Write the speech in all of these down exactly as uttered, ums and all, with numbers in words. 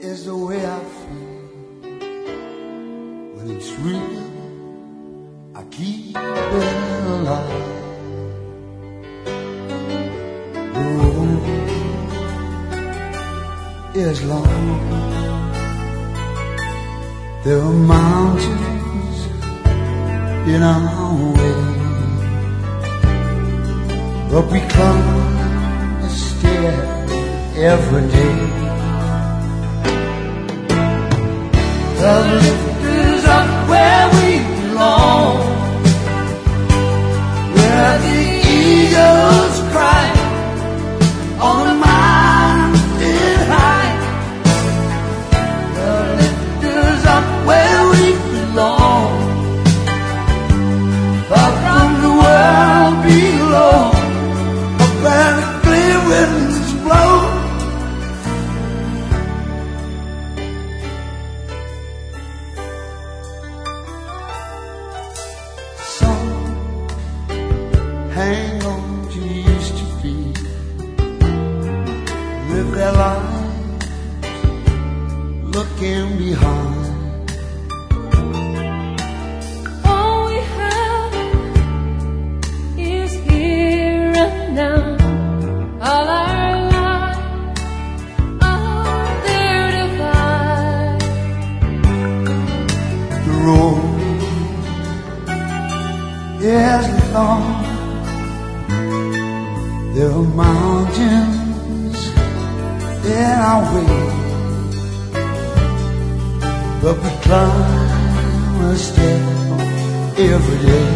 is the way I feel. When it's real, I keep it alive. The road is long. There are mountains in our way, but we climb a stair every day. The lift is up where we belong, where the eagles cry on a mountain high. The lift is up where we belong, far from the world below, up where the clear winds blow. Hang on to used to be, live their lives looking behind. All we have is here and now. All our lives are there to find. The road is long. There are mountains in our way, but we climb a step every day.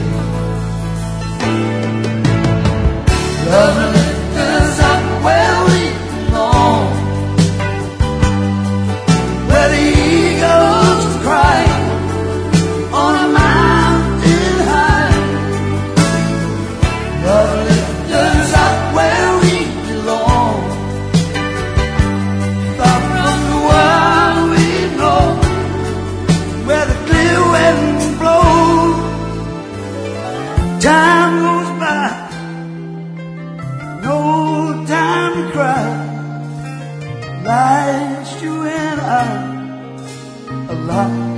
Love lifts us up where we belong, where the eagles cry on a mountain high. Love lifts us up where we belong, far from the world we know, where the clear wind blows. Time goes by, no time to cry. Life's you and I alive.